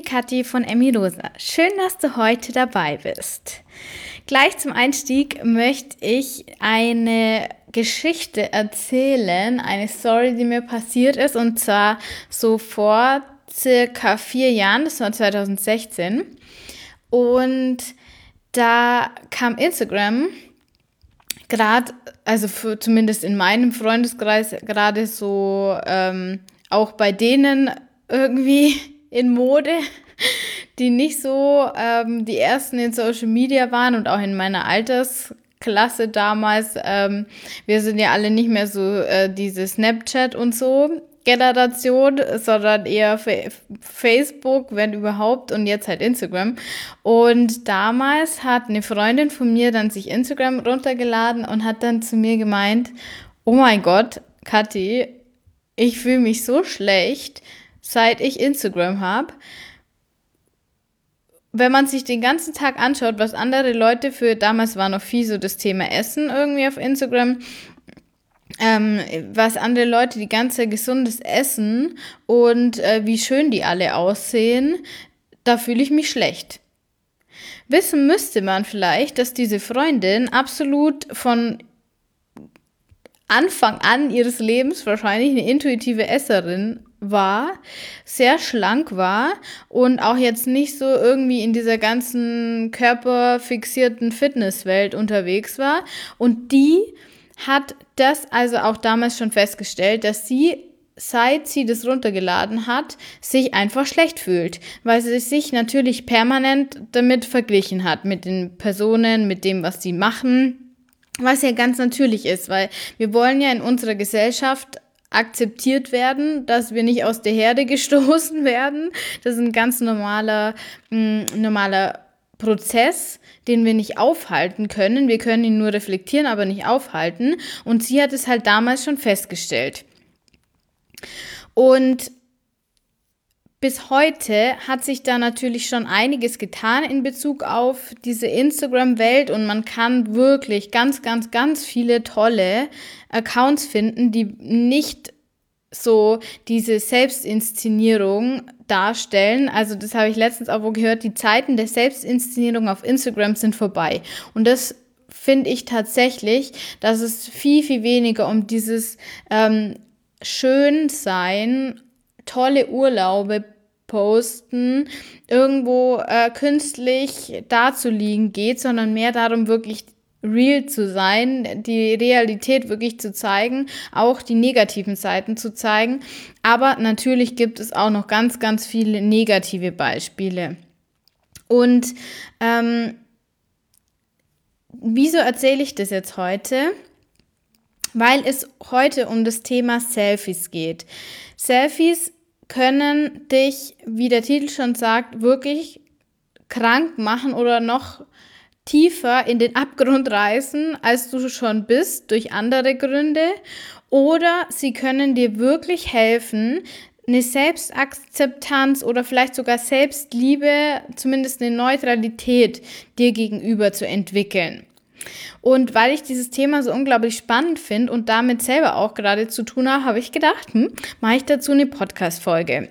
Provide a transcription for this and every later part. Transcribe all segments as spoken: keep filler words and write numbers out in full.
die Kathi von Emmy Rosa. Schön, dass du heute dabei bist. Gleich zum Einstieg möchte ich eine Geschichte erzählen, eine Story, die mir passiert ist, und zwar so vor circa vier Jahren, das war zwanzig sechzehn. Und da kam Instagram gerade, also für, zumindest in meinem Freundeskreis, gerade so ähm, auch bei denen irgendwie in Mode, die nicht so ähm, die ersten in Social Media waren und auch in meiner Altersklasse damals. Ähm, wir sind ja alle nicht mehr so äh, diese Snapchat und so Generation, sondern eher Fa- Facebook, wenn überhaupt, und jetzt halt Instagram. Und damals hat eine Freundin von mir dann sich Instagram runtergeladen und hat dann zu mir gemeint, oh mein Gott, Kathi, ich fühle mich so schlecht, seit ich Instagram habe. Wenn man sich den ganzen Tag anschaut, was andere Leute für, damals war noch viel so das Thema Essen irgendwie auf Instagram, ähm, was andere Leute die ganze gesundes Essen und äh, wie schön die alle aussehen, da fühle ich mich schlecht. Wissen müsste man vielleicht, dass diese Freundin absolut von Anfang an ihres Lebens wahrscheinlich eine intuitive Esserin war, sehr schlank war und auch jetzt nicht so irgendwie in dieser ganzen körperfixierten Fitnesswelt unterwegs war. Und die hat das also auch damals schon festgestellt, dass sie, seit sie das runtergeladen hat, sich einfach schlecht fühlt, weil sie sich natürlich permanent damit verglichen hat, mit den Personen, mit dem, was sie machen. Was ja ganz natürlich ist, weil wir wollen ja in unserer Gesellschaft akzeptiert werden, dass wir nicht aus der Herde gestoßen werden. Das ist ein ganz normaler, mh, normaler Prozess, den wir nicht aufhalten können. Wir können ihn nur reflektieren, aber nicht aufhalten. Und sie hat es halt damals schon festgestellt. Und bis heute hat sich da natürlich schon einiges getan in Bezug auf diese Instagram-Welt, und man kann wirklich ganz, ganz, ganz viele tolle Accounts finden, die nicht so diese Selbstinszenierung darstellen. Also das habe ich letztens auch wo gehört, die Zeiten der Selbstinszenierung auf Instagram sind vorbei. Und das finde ich tatsächlich, dass es viel, viel weniger um dieses ähm, Schönsein, tolle Urlaube posten, irgendwo äh, künstlich dazuliegen geht, sondern mehr darum, wirklich real zu sein, die Realität wirklich zu zeigen, auch die negativen Seiten zu zeigen. Aber natürlich gibt es auch noch ganz, ganz viele negative Beispiele. Und ähm, wieso erzähle ich das jetzt heute? Weil es heute um das Thema Selfies geht. Selfies können dich, wie der Titel schon sagt, wirklich krank machen oder noch tiefer in den Abgrund reißen, als du schon bist, durch andere Gründe. Oder sie können dir wirklich helfen, eine Selbstakzeptanz oder vielleicht sogar Selbstliebe, zumindest eine Neutralität dir gegenüber zu entwickeln. Und weil ich dieses Thema so unglaublich spannend finde und damit selber auch gerade zu tun habe, habe ich gedacht, hm, mache ich dazu eine Podcast-Folge.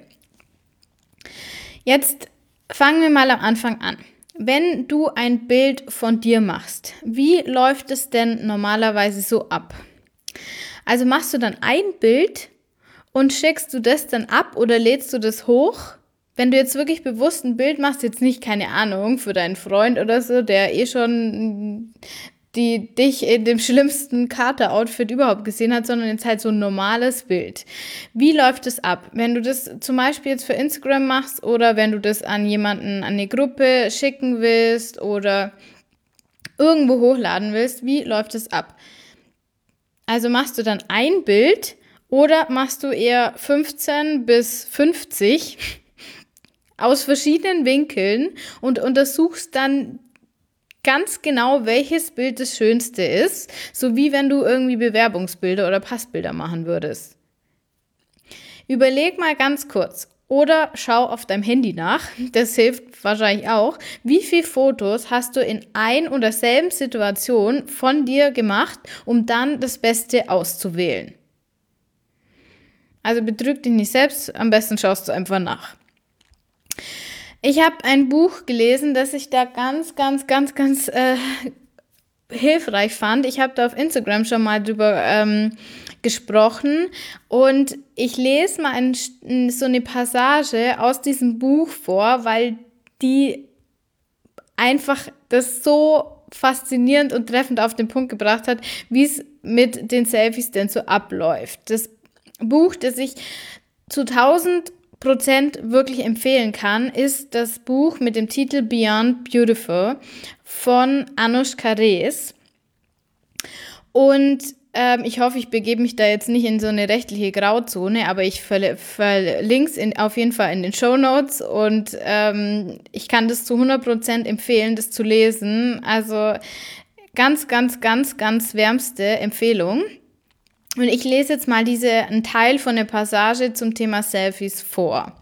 Jetzt fangen wir mal am Anfang an. Wenn du ein Bild von dir machst, wie läuft es denn normalerweise so ab? Also machst du dann ein Bild und schickst du das dann ab oder lädst du das hoch? Wenn du jetzt wirklich bewusst ein Bild machst, jetzt nicht, keine Ahnung, für deinen Freund oder so, der eh schon die dich in dem schlimmsten Kater-Outfit überhaupt gesehen hat, sondern jetzt halt so ein normales Bild. Wie läuft es ab? Wenn du das zum Beispiel jetzt für Instagram machst oder wenn du das an jemanden, an eine Gruppe schicken willst oder irgendwo hochladen willst, wie läuft es ab? Also machst du dann ein Bild oder machst du eher fünfzehn bis fünfzig aus verschiedenen Winkeln und untersuchst dann ganz genau, welches Bild das schönste ist, so wie wenn du irgendwie Bewerbungsbilder oder Passbilder machen würdest. Überleg mal ganz kurz oder schau auf deinem Handy nach, das hilft wahrscheinlich auch, wie viele Fotos hast du in ein und derselben Situation von dir gemacht, um dann das Beste auszuwählen. Also betrüg dich nicht selbst, am besten schaust du einfach nach. Ich habe ein Buch gelesen, das ich da ganz, ganz, ganz, ganz äh, hilfreich fand. Ich habe da auf Instagram schon mal drüber ähm, gesprochen und ich lese mal ein, so eine Passage aus diesem Buch vor, weil die einfach das so faszinierend und treffend auf den Punkt gebracht hat, wie es mit den Selfies denn so abläuft. Das Buch, das ich zu tausend Prozent wirklich empfehlen kann, ist das Buch mit dem Titel Beyond Beautiful von Anushka Rees. Und ähm, ich hoffe, ich begebe mich da jetzt nicht in so eine rechtliche Grauzone, aber ich verlinke es auf jeden Fall in den Shownotes und ähm, ich kann das zu hundert Prozent empfehlen, das zu lesen. Also ganz, ganz, ganz, ganz wärmste Empfehlung. Und ich lese jetzt mal diese, einen Teil von der Passage zum Thema Selfies vor.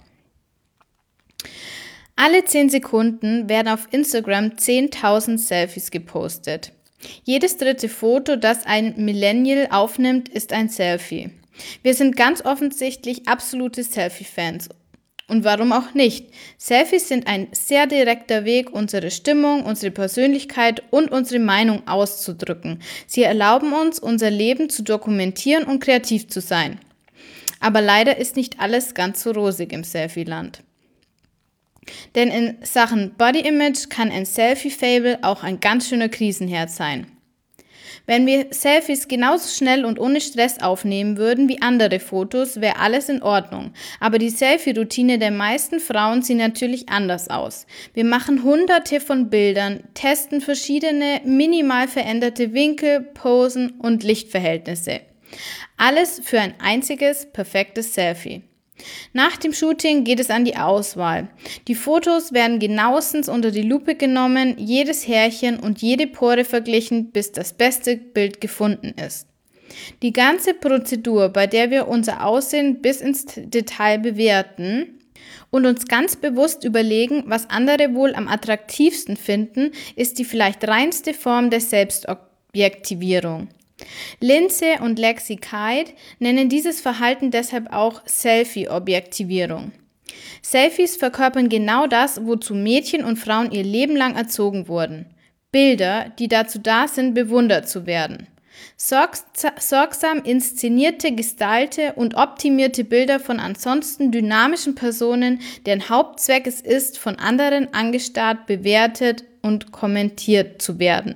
Alle zehn Sekunden werden auf Instagram zehntausend Selfies gepostet. Jedes dritte Foto, das ein Millennial aufnimmt, ist ein Selfie. Wir sind ganz offensichtlich absolute Selfie-Fans. Und warum auch nicht? Selfies sind ein sehr direkter Weg, unsere Stimmung, unsere Persönlichkeit und unsere Meinung auszudrücken. Sie erlauben uns, unser Leben zu dokumentieren und kreativ zu sein. Aber leider ist nicht alles ganz so rosig im Selfie-Land. Denn in Sachen Body Image kann ein Selfie-Fable auch ein ganz schöner Krisenherd sein. Wenn wir Selfies genauso schnell und ohne Stress aufnehmen würden wie andere Fotos, wäre alles in Ordnung. Aber die Selfie-Routine der meisten Frauen sieht natürlich anders aus. Wir machen hunderte von Bildern, testen verschiedene minimal veränderte Winkel, Posen und Lichtverhältnisse. Alles für ein einziges, perfektes Selfie. Nach dem Shooting geht es an die Auswahl. Die Fotos werden genauestens unter die Lupe genommen, jedes Härchen und jede Pore verglichen, bis das beste Bild gefunden ist. Die ganze Prozedur, bei der wir unser Aussehen bis ins Detail bewerten und uns ganz bewusst überlegen, was andere wohl am attraktivsten finden, ist die vielleicht reinste Form der Selbstobjektivierung. Lindsay und Lexi Kite nennen dieses Verhalten deshalb auch Selfie-Objektivierung. Selfies verkörpern genau das, wozu Mädchen und Frauen ihr Leben lang erzogen wurden. Bilder, die dazu da sind, bewundert zu werden. Sorgsam inszenierte, gestaltete und optimierte Bilder von ansonsten dynamischen Personen, deren Hauptzweck es ist, von anderen angestarrt, bewertet und kommentiert zu werden.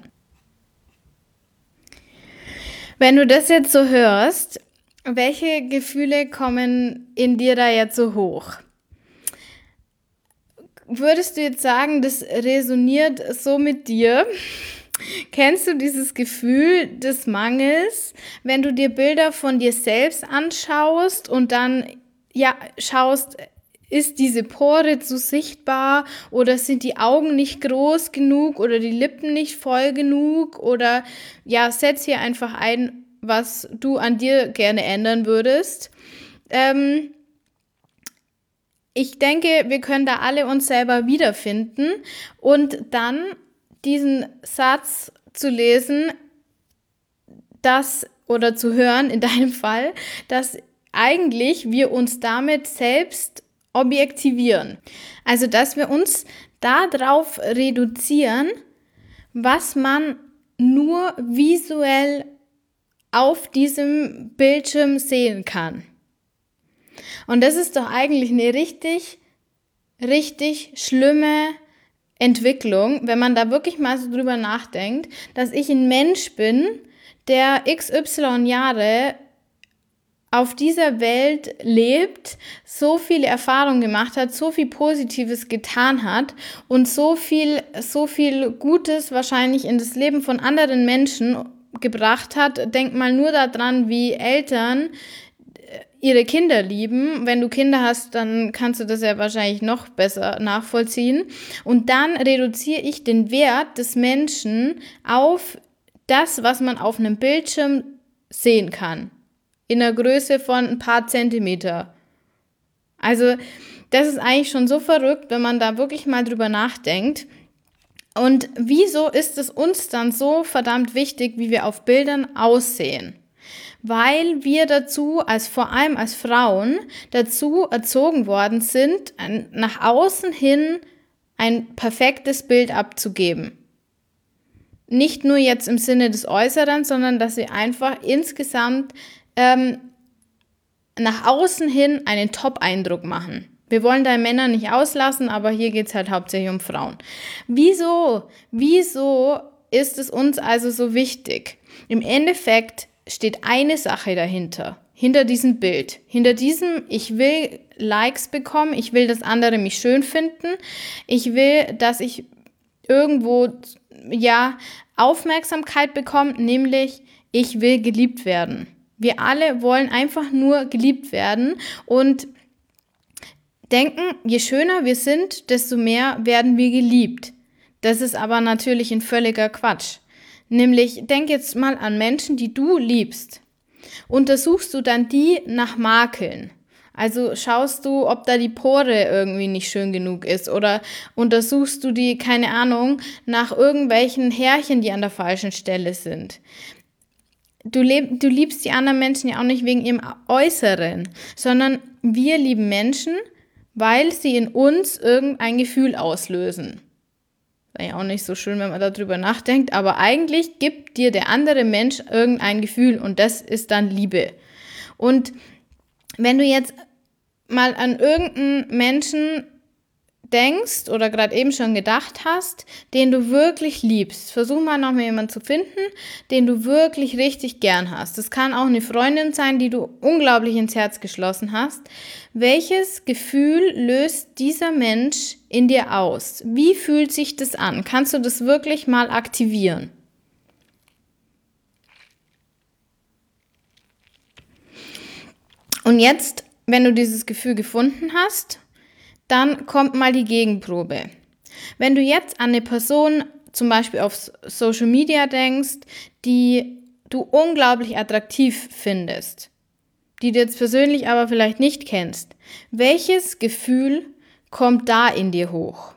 Wenn du das jetzt so hörst, welche Gefühle kommen in dir da jetzt so hoch? Würdest du jetzt sagen, das resoniert so mit dir? Kennst du dieses Gefühl des Mangels, wenn du dir Bilder von dir selbst anschaust und dann ja schaust, ist diese Pore zu sichtbar oder sind die Augen nicht groß genug oder die Lippen nicht voll genug oder ja, setz hier einfach ein, was du an dir gerne ändern würdest. Ähm, ich denke, wir können da alle uns selber wiederfinden und dann diesen Satz zu lesen, dass oder zu hören in deinem Fall, dass eigentlich wir uns damit selbst objektivieren. Also, dass wir uns darauf reduzieren, was man nur visuell auf diesem Bildschirm sehen kann. Und das ist doch eigentlich eine richtig, richtig schlimme Entwicklung, wenn man da wirklich mal so drüber nachdenkt, dass ich ein Mensch bin, der X Y Jahre auf dieser Welt lebt, so viele Erfahrungen gemacht hat, so viel Positives getan hat und so viel, so viel Gutes wahrscheinlich in das Leben von anderen Menschen gebracht hat. Denk mal nur daran, wie Eltern ihre Kinder lieben. Wenn du Kinder hast, dann kannst du das ja wahrscheinlich noch besser nachvollziehen. Und dann reduziere ich den Wert des Menschen auf das, was man auf einem Bildschirm sehen kann. In der Größe von ein paar Zentimeter. Also das ist eigentlich schon so verrückt, wenn man da wirklich mal drüber nachdenkt. Und wieso ist es uns dann so verdammt wichtig, wie wir auf Bildern aussehen? Weil wir dazu, als vor allem als Frauen, dazu erzogen worden sind, nach außen hin ein perfektes Bild abzugeben. Nicht nur jetzt im Sinne des Äußeren, sondern dass wir einfach insgesamt ähm, nach außen hin einen Top-Eindruck machen. Wir wollen da Männer nicht auslassen, aber hier geht es halt hauptsächlich um Frauen. Wieso? Wieso ist es uns also so wichtig? Im Endeffekt steht eine Sache dahinter, hinter diesem Bild. Hinter diesem, ich will Likes bekommen, ich will, dass andere mich schön finden, ich will, dass ich irgendwo, ja, Aufmerksamkeit bekomme, nämlich ich will geliebt werden. Wir alle wollen einfach nur geliebt werden und denken, je schöner wir sind, desto mehr werden wir geliebt. Das ist aber natürlich ein völliger Quatsch. Nämlich, denk jetzt mal an Menschen, die du liebst. Untersuchst du dann die nach Makeln? Also schaust du, ob da die Pore irgendwie nicht schön genug ist oder untersuchst du die, keine Ahnung, nach irgendwelchen Härchen, die an der falschen Stelle sind. Du, leb, du liebst die anderen Menschen ja auch nicht wegen ihrem Äußeren, sondern wir lieben Menschen, weil sie in uns irgendein Gefühl auslösen. Ist ja auch nicht so schön, wenn man darüber nachdenkt, aber eigentlich gibt dir der andere Mensch irgendein Gefühl und das ist dann Liebe. Und wenn du jetzt mal an irgendeinen Menschen denkst oder gerade eben schon gedacht hast, den du wirklich liebst, versuch mal noch mal jemanden zu finden, den du wirklich richtig gern hast. Das kann auch eine Freundin sein, die du unglaublich ins Herz geschlossen hast. Welches Gefühl löst dieser Mensch in dir aus? Wie fühlt sich das an? Kannst du das wirklich mal aktivieren? Und jetzt, wenn du dieses Gefühl gefunden hast, dann kommt mal die Gegenprobe. Wenn du jetzt an eine Person zum Beispiel auf Social Media denkst, die du unglaublich attraktiv findest, die du jetzt persönlich aber vielleicht nicht kennst, welches Gefühl kommt da in dir hoch?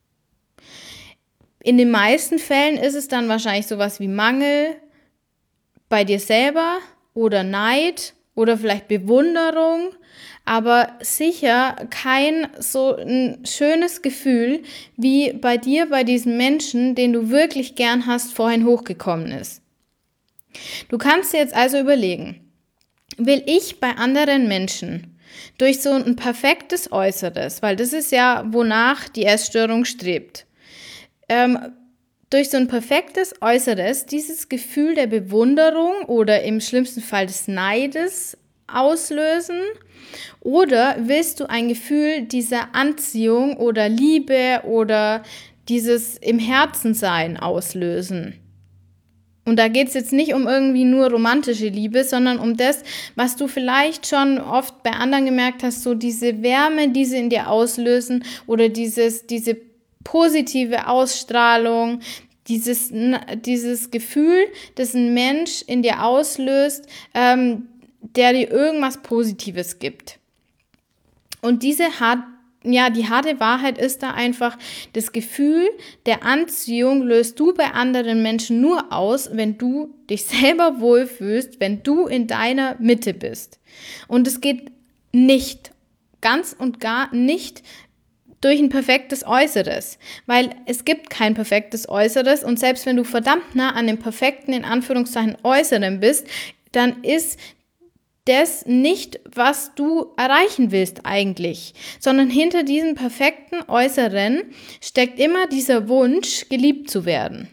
In den meisten Fällen ist es dann wahrscheinlich sowas wie Mangel bei dir selber oder Neid oder vielleicht Bewunderung, aber sicher kein so ein schönes Gefühl, wie bei dir, bei diesem Menschen, den du wirklich gern hast, vorhin hochgekommen ist. Du kannst dir jetzt also überlegen, will ich bei anderen Menschen durch so ein perfektes Äußeres, weil das ist ja, wonach die Essstörung strebt, ähm, durch so ein perfektes Äußeres dieses Gefühl der Bewunderung oder im schlimmsten Fall des Neides auslösen? Oder willst du ein Gefühl dieser Anziehung oder Liebe oder dieses im Herzen sein auslösen? Und da geht es jetzt nicht um irgendwie nur romantische Liebe, sondern um das, was du vielleicht schon oft bei anderen gemerkt hast, so diese Wärme, die sie in dir auslösen oder dieses, diese positive Ausstrahlung, dieses, dieses Gefühl, das ein Mensch in dir auslöst, ähm, der dir irgendwas Positives gibt. Und diese hart, ja, die harte Wahrheit ist da einfach, das Gefühl der Anziehung löst du bei anderen Menschen nur aus, wenn du dich selber wohlfühlst, wenn du in deiner Mitte bist. Und es geht nicht, ganz und gar nicht durch ein perfektes Äußeres, weil es gibt kein perfektes Äußeres und selbst wenn du verdammt nah an dem perfekten, in Anführungszeichen, Äußeren bist, dann ist das nicht, was du erreichen willst eigentlich, sondern hinter diesem perfekten Äußeren steckt immer dieser Wunsch, geliebt zu werden.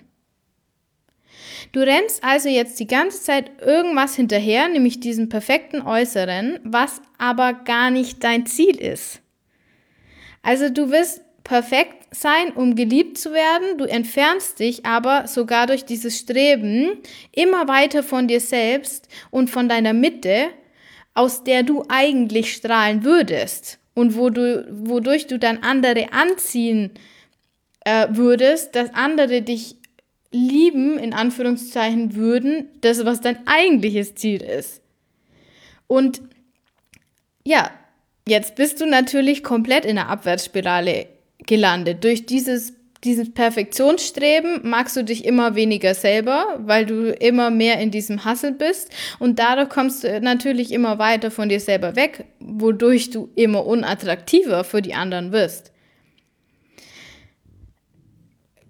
Du rennst also jetzt die ganze Zeit irgendwas hinterher, nämlich diesem perfekten Äußeren, was aber gar nicht dein Ziel ist. Also du willst perfekt sein, um geliebt zu werden, du entfernst dich aber sogar durch dieses Streben immer weiter von dir selbst und von deiner Mitte, aus der du eigentlich strahlen würdest und wo du, wodurch du dann andere anziehen äh, würdest, dass andere dich lieben, in Anführungszeichen würden, das, was dein eigentliches Ziel ist. Und ja, jetzt bist du natürlich komplett in der Abwärtsspirale gelandet. Durch dieses, dieses Perfektionsstreben magst du dich immer weniger selber, weil du immer mehr in diesem Hustle bist und dadurch kommst du natürlich immer weiter von dir selber weg, wodurch du immer unattraktiver für die anderen wirst.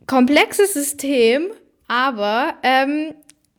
komplexes System, aber ähm,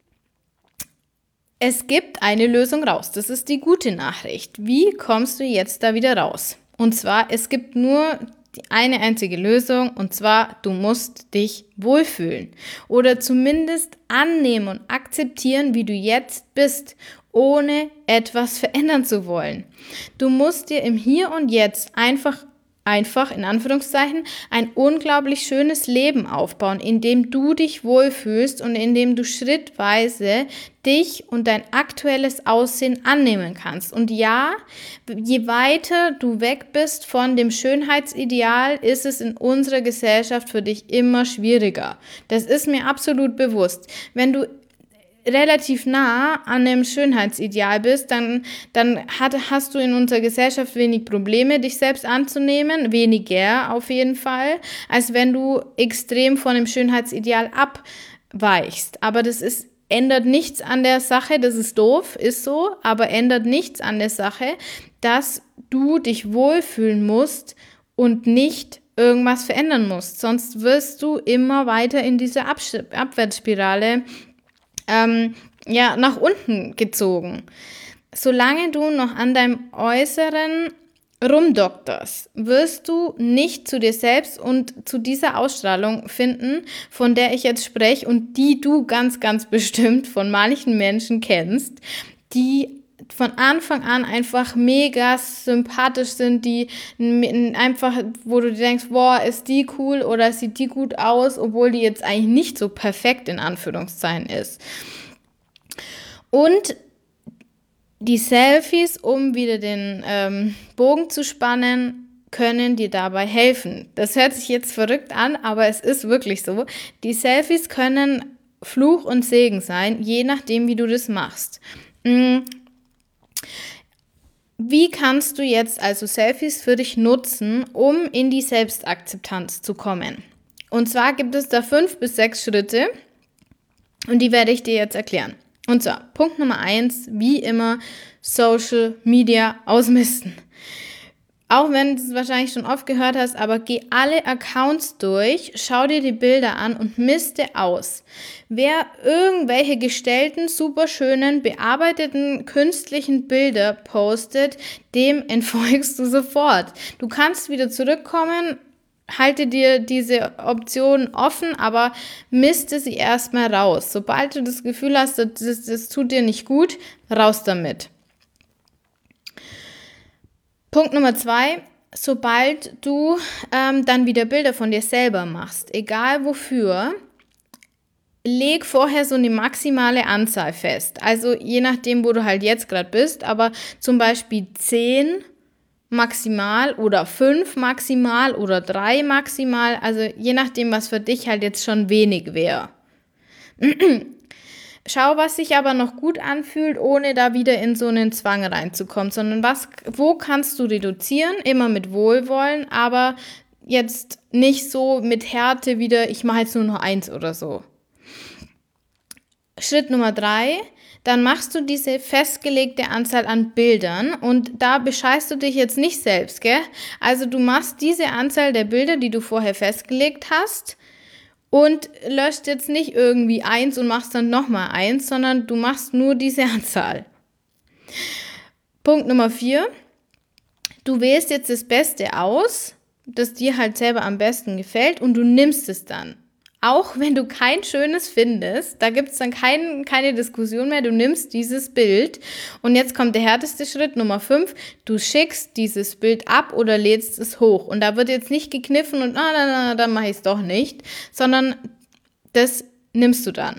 es gibt eine Lösung raus. Das ist die gute Nachricht. Wie kommst du jetzt da wieder raus? Und zwar, es gibt nur die eine einzige Lösung, und zwar, du musst dich wohlfühlen oder zumindest annehmen und akzeptieren, wie du jetzt bist, ohne etwas verändern zu wollen. Du musst dir im Hier und Jetzt einfach einfach, in Anführungszeichen, ein unglaublich schönes Leben aufbauen, in dem du dich wohlfühlst und in dem du schrittweise dich und dein aktuelles Aussehen annehmen kannst. Und ja, je weiter du weg bist von dem Schönheitsideal, ist es in unserer Gesellschaft für dich immer schwieriger. Das ist mir absolut bewusst. Wenn du relativ nah an dem Schönheitsideal bist, dann, dann hat, hast du in unserer Gesellschaft wenig Probleme, dich selbst anzunehmen, weniger auf jeden Fall, als wenn du extrem von dem Schönheitsideal abweichst. Aber das ist, ändert nichts an der Sache, das ist doof, ist so, aber ändert nichts an der Sache, dass du dich wohlfühlen musst und nicht irgendwas verändern musst. Sonst wirst du immer weiter in diese Absch- Abwärtsspirale Ähm, ja, nach unten gezogen. Solange du noch an deinem Äußeren rumdokterst, wirst du nicht zu dir selbst und zu dieser Ausstrahlung finden, von der ich jetzt spreche und die du ganz, ganz bestimmt von manchen Menschen kennst, die von Anfang an einfach mega sympathisch sind, die einfach, wo du denkst, boah, ist die cool oder sieht die gut aus, obwohl die jetzt eigentlich nicht so perfekt in Anführungszeichen ist. Und die Selfies, um wieder den ähm, Bogen zu spannen, können dir dabei helfen. Das hört sich jetzt verrückt an, aber es ist wirklich so. Die Selfies können Fluch und Segen sein, je nachdem, wie du das machst. Wie kannst du jetzt also Selfies für dich nutzen, um in die Selbstakzeptanz zu kommen? Und zwar gibt es da fünf bis sechs Schritte und die werde ich dir jetzt erklären. Und zwar, Punkt Nummer eins, wie immer, Social Media ausmisten. Auch wenn du es wahrscheinlich schon oft gehört hast, aber geh alle Accounts durch, schau dir die Bilder an und misste aus. Wer irgendwelche gestellten, superschönen, bearbeiteten, künstlichen Bilder postet, dem entfolgst du sofort. Du kannst wieder zurückkommen, halte dir diese Option offen, aber misste sie erstmal raus. Sobald du das Gefühl hast, das, das tut dir nicht gut, raus damit. Punkt Nummer zwei, sobald du ähm, dann wieder Bilder von dir selber machst, egal wofür, leg vorher so eine maximale Anzahl fest. Also je nachdem, wo du halt jetzt gerade bist, aber zum Beispiel zehn maximal oder fünf maximal oder drei maximal, also je nachdem, was für dich halt jetzt schon wenig wäre. Schau, was sich aber noch gut anfühlt, ohne da wieder in so einen Zwang reinzukommen, sondern was, wo kannst du reduzieren, immer mit Wohlwollen, aber jetzt nicht so mit Härte wieder, ich mache jetzt nur noch eins oder so. Schritt Nummer drei, dann machst du diese festgelegte Anzahl an Bildern und da bescheißt du dich jetzt nicht selbst, gell? Also du machst diese Anzahl der Bilder, die du vorher festgelegt hast, und löscht jetzt nicht irgendwie eins und machst dann nochmal eins, sondern du machst nur diese Anzahl. Punkt Nummer vier. Du wählst jetzt das Beste aus, das dir halt selber am besten gefällt und du nimmst es dann. Auch wenn du kein schönes findest, da gibt es dann kein, keine Diskussion mehr, du nimmst dieses Bild und jetzt kommt der härteste Schritt, Nummer fünf, du schickst dieses Bild ab oder lädst es hoch und da wird jetzt nicht gekniffen und na, na, na, dann mache ich es doch nicht, sondern das nimmst du dann.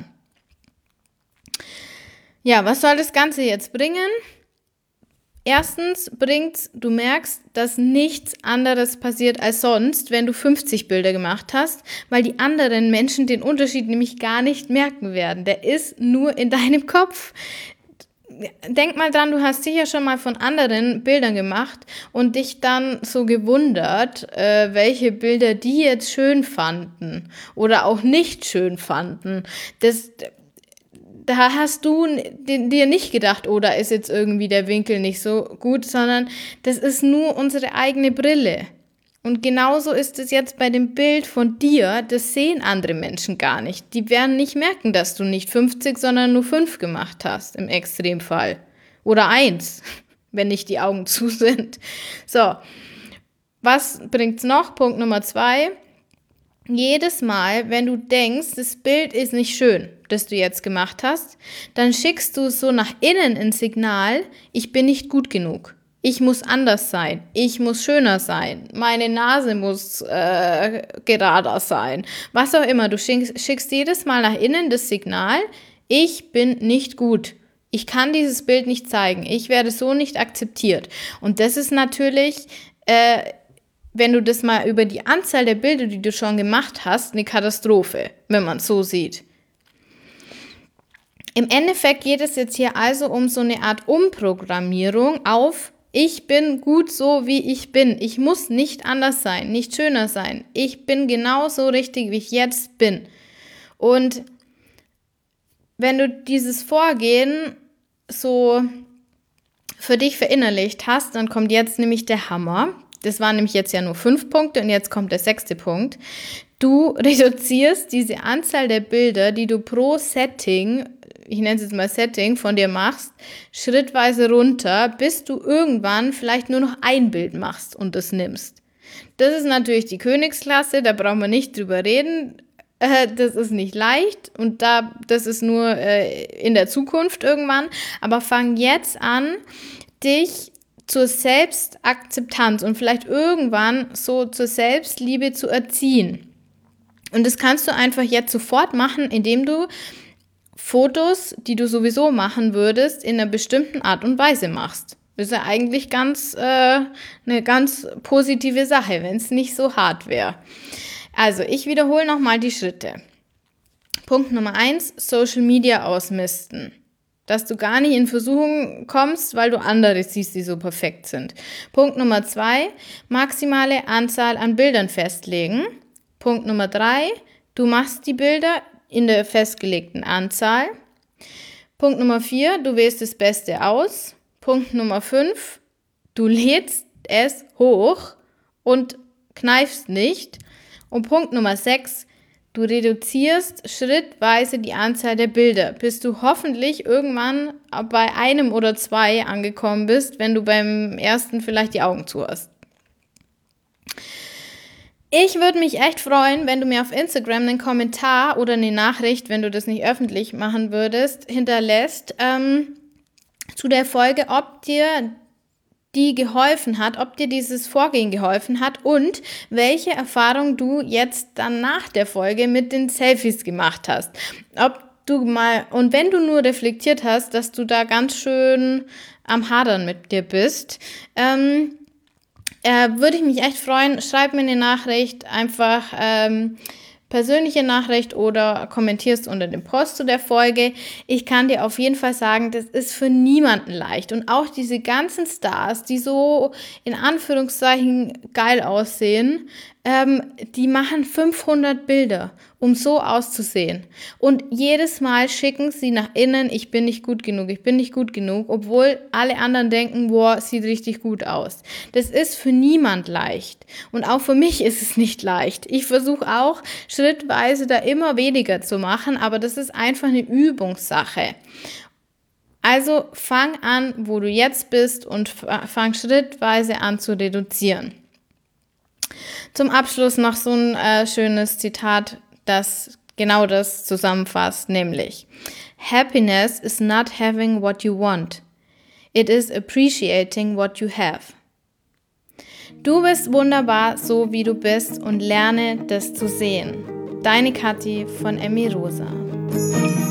Ja, was soll das Ganze jetzt bringen? Erstens bringt's, du merkst, dass nichts anderes passiert als sonst, wenn du fünfzig Bilder gemacht hast, weil die anderen Menschen den Unterschied nämlich gar nicht merken werden. Der ist nur in deinem Kopf. Denk mal dran, du hast sicher schon mal von anderen Bildern gemacht und dich dann so gewundert, äh, welche Bilder die jetzt schön fanden oder auch nicht schön fanden. Das Da hast du dir nicht gedacht, oh, da ist jetzt irgendwie der Winkel nicht so gut, sondern das ist nur unsere eigene Brille. Und genauso ist es jetzt bei dem Bild von dir, das sehen andere Menschen gar nicht. Die werden nicht merken, dass du nicht fünfzig, sondern nur fünf gemacht hast, im Extremfall. Oder eins, wenn nicht die Augen zu sind. So, was bringt's noch? Punkt Nummer zwei. Jedes Mal, wenn du denkst, das Bild ist nicht schön, das du jetzt gemacht hast, dann schickst du so nach innen ein Signal, ich bin nicht gut genug. Ich muss anders sein, ich muss schöner sein, meine Nase muss äh, gerader sein, was auch immer. Du schickst, schickst jedes Mal nach innen das Signal, ich bin nicht gut, ich kann dieses Bild nicht zeigen, ich werde so nicht akzeptiert. Und das ist natürlich, äh, wenn du das mal über die Anzahl der Bilder, die du schon gemacht hast, eine Katastrophe, wenn man es so sieht. Im Endeffekt geht es jetzt hier also um so eine Art Umprogrammierung auf ich bin gut so, wie ich bin. Ich muss nicht anders sein, nicht schöner sein. Ich bin genauso richtig, wie ich jetzt bin. Und wenn du dieses Vorgehen so für dich verinnerlicht hast, dann kommt jetzt nämlich der Hammer. Das waren nämlich jetzt ja nur fünf Punkte und jetzt kommt der sechste Punkt. Du reduzierst diese Anzahl der Bilder, die du pro Setting, ich nenne es jetzt mal Setting, von dir machst, schrittweise runter, bis du irgendwann vielleicht nur noch ein Bild machst und das nimmst. Das ist natürlich die Königsklasse, da brauchen wir nicht drüber reden. Äh, das ist nicht leicht und da, das ist nur äh, in der Zukunft irgendwann. Aber fang jetzt an, dich zur Selbstakzeptanz und vielleicht irgendwann so zur Selbstliebe zu erziehen. Und das kannst du einfach jetzt sofort machen, indem du Fotos, die du sowieso machen würdest, in einer bestimmten Art und Weise machst. Das ist ja eigentlich ganz äh, eine ganz positive Sache, wenn es nicht so hart wäre. Also, ich wiederhole nochmal die Schritte. Punkt Nummer eins, Social Media ausmisten. Dass du gar nicht in Versuchung kommst, weil du andere siehst, die so perfekt sind. Punkt Nummer zwei, maximale Anzahl an Bildern festlegen. Punkt Nummer drei, du machst die Bilder in der festgelegten Anzahl. Punkt Nummer vier, du wählst das Beste aus. Punkt Nummer fünf, du lädst es hoch und kneifst nicht. Und Punkt Nummer sechs, du reduzierst schrittweise die Anzahl der Bilder, bis du hoffentlich irgendwann bei einem oder zwei angekommen bist, wenn du beim ersten vielleicht die Augen zu hast. Ich würde mich echt freuen, wenn du mir auf Instagram einen Kommentar oder eine Nachricht, wenn du das nicht öffentlich machen würdest, hinterlässt ähm, zu der Folge, ob dir die geholfen hat, ob dir dieses Vorgehen geholfen hat und welche Erfahrung du jetzt dann nach der Folge mit den Selfies gemacht hast. Ob du mal, und wenn du nur reflektiert hast, dass du da ganz schön am Hadern mit dir bist, ähm, äh, würde ich mich echt freuen. Schreib mir eine Nachricht, einfach ähm, persönliche Nachricht oder kommentierst unter dem Post zu der Folge. Ich kann dir auf jeden Fall sagen, das ist für niemanden leicht. Und auch diese ganzen Stars, die so in Anführungszeichen geil aussehen, ähm, die machen fünfhundert Bilder, um so auszusehen. Und jedes Mal schicken sie nach innen, ich bin nicht gut genug, ich bin nicht gut genug, obwohl alle anderen denken, boah, sieht richtig gut aus. Das ist für niemand leicht. Und auch für mich ist es nicht leicht. Ich versuche auch schrittweise da immer weniger zu machen, aber das ist einfach eine Übungssache. Also fang an, wo du jetzt bist und fang schrittweise an zu reduzieren. Zum Abschluss noch so ein äh, schönes Zitat, das genau das zusammenfasst, nämlich Happiness is not having what you want. It is appreciating what you have. Du bist wunderbar, so wie du bist und lerne, das zu sehen. Deine Kathi von Emmy Rosa.